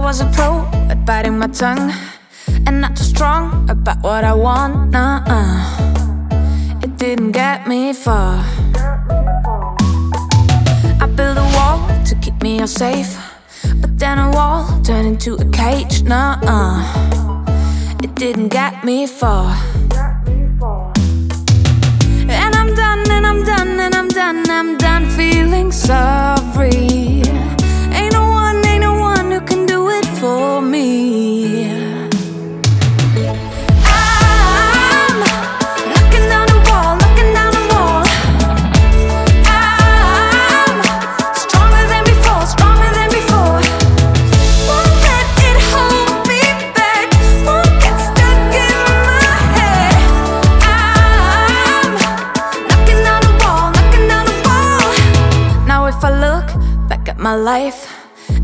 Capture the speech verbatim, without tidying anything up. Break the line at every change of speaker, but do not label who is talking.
was a pro at biting my tongue, and not too strong about what I want, nah-uh. It didn't get me far. I built a wall to keep me all safe, but then a wall turned into a cage, nah-uh. It didn't get me far. And I'm done, and I'm done, and I'm done, I'm done feeling sorry. Ain't no one, ain't no one who can do it for me. I'm knocking down the wall, knocking down the wall. I'm stronger than before, stronger than before. Won't let it hold me back, won't get stuck in my head. I'm knocking down the wall, knocking down the wall. Now if I look back at my life,